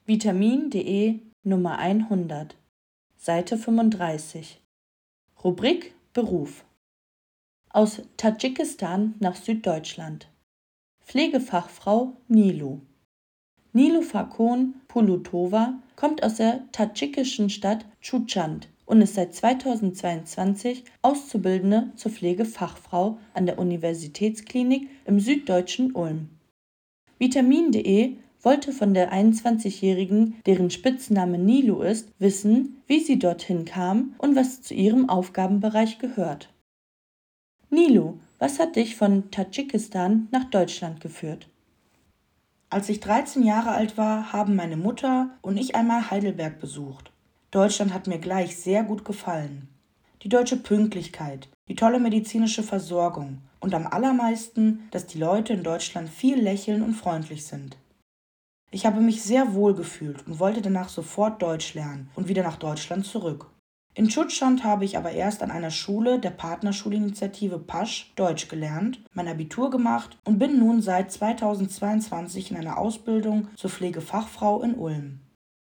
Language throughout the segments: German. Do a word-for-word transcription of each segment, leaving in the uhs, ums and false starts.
Vitamin.de Nummer hundert, Seite fünfunddreißig. Rubrik Beruf. Aus Tadschikistan nach Süddeutschland. Pflegefachfrau Nilu. Nilu Fakon Pulutova kommt aus der tadschikischen Stadt Tschutschant und ist seit zweitausendzweiundzwanzig Auszubildende zur Pflegefachfrau an der Universitätsklinik im süddeutschen Ulm. Vitamin.de wollte von der einundzwanzigjährigen, deren Spitzname Nilu ist, wissen, wie sie dorthin kam und was zu ihrem Aufgabenbereich gehört. Nilu, was hat dich von Tadschikistan nach Deutschland geführt? Als ich dreizehn Jahre alt war, haben meine Mutter und ich einmal Heidelberg besucht. Deutschland hat mir gleich sehr gut gefallen. Die deutsche Pünktlichkeit, die tolle medizinische Versorgung und am allermeisten, dass die Leute in Deutschland viel lächeln und freundlich sind. Ich habe mich sehr wohl gefühlt und wollte danach sofort Deutsch lernen und wieder nach Deutschland zurück. In Tschutschant habe ich aber erst an einer Schule der Partnerschulinitiative Pasch Deutsch gelernt, mein Abitur gemacht und bin nun seit zweitausendzweiundzwanzig in einer Ausbildung zur Pflegefachfrau in Ulm.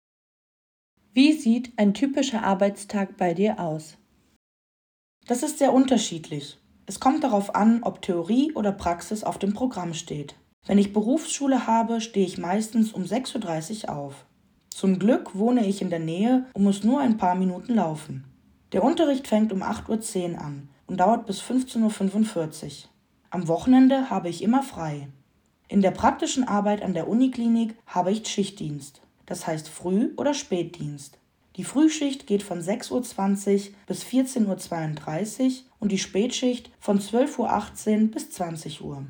Wie sieht ein typischer Arbeitstag bei dir aus? Das ist sehr unterschiedlich. Es kommt darauf an, ob Theorie oder Praxis auf dem Programm steht. Wenn ich Berufsschule habe, stehe ich meistens um sechs Uhr dreißig auf. Zum Glück wohne ich in der Nähe und muss nur ein paar Minuten laufen. Der Unterricht fängt um acht Uhr zehn an und dauert bis fünfzehn Uhr fünfundvierzig. Am Wochenende habe ich immer frei. In der praktischen Arbeit an der Uniklinik habe ich Schichtdienst, das heißt Früh- oder Spätdienst. Die Frühschicht geht von sechs Uhr zwanzig bis vierzehn Uhr zweiunddreißig und die Spätschicht von zwölf Uhr achtzehn bis zwanzig Uhr.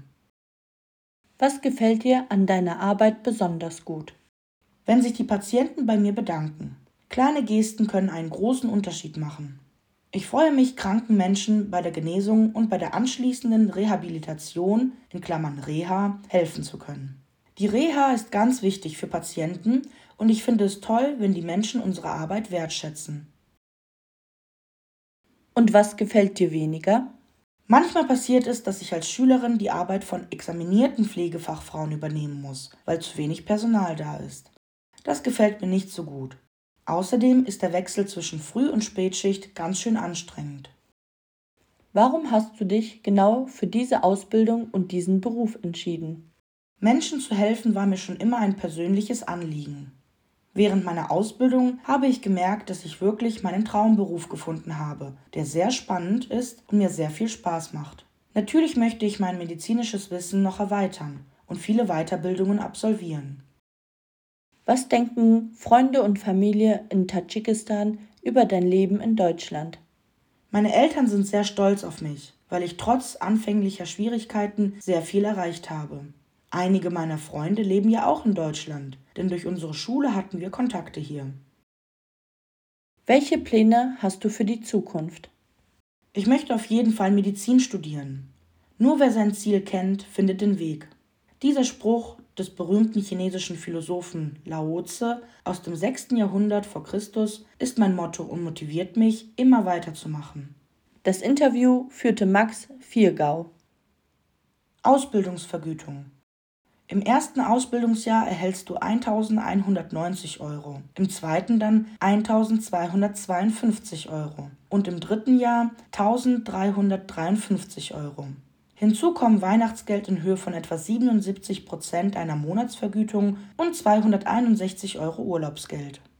Was gefällt dir an deiner Arbeit besonders gut? Wenn sich die Patienten bei mir bedanken. Kleine Gesten können einen großen Unterschied machen. Ich freue mich, kranken Menschen bei der Genesung und bei der anschließenden Rehabilitation in Klammern Reha helfen zu können. Die Reha ist ganz wichtig für Patienten und ich finde es toll, wenn die Menschen unsere Arbeit wertschätzen. Und was gefällt dir weniger? Manchmal passiert es, dass ich als Schülerin die Arbeit von examinierten Pflegefachfrauen übernehmen muss, weil zu wenig Personal da ist. Das gefällt mir nicht so gut. Außerdem ist der Wechsel zwischen Früh- und Spätschicht ganz schön anstrengend. Warum hast du dich genau für diese Ausbildung und diesen Beruf entschieden? Menschen zu helfen war mir schon immer ein persönliches Anliegen. Während meiner Ausbildung habe ich gemerkt, dass ich wirklich meinen Traumberuf gefunden habe, der sehr spannend ist und mir sehr viel Spaß macht. Natürlich möchte ich mein medizinisches Wissen noch erweitern und viele Weiterbildungen absolvieren. Was denken Freunde und Familie in Tadschikistan über dein Leben in Deutschland? Meine Eltern sind sehr stolz auf mich, weil ich trotz anfänglicher Schwierigkeiten sehr viel erreicht habe. Einige meiner Freunde leben ja auch in Deutschland, denn durch unsere Schule hatten wir Kontakte hier. Welche Pläne hast du für die Zukunft? Ich möchte auf jeden Fall Medizin studieren. Nur wer sein Ziel kennt, findet den Weg. Dieser Spruch des berühmten chinesischen Philosophen Lao Tse aus dem sechsten Jahrhundert vor Christus ist mein Motto und motiviert mich, immer weiterzumachen. Das Interview führte Max Viergau. Ausbildungsvergütung. Im ersten Ausbildungsjahr erhältst du eintausendeinhundertneunzig Euro, im zweiten dann eintausendzweihundertzweiundfünfzig Euro und im dritten Jahr eintausenddreihundertdreiundfünfzig Euro. Hinzu kommen Weihnachtsgeld in Höhe von etwa siebenundsiebzig Prozent einer Monatsvergütung und zweihunderteinundsechzig Euro Urlaubsgeld.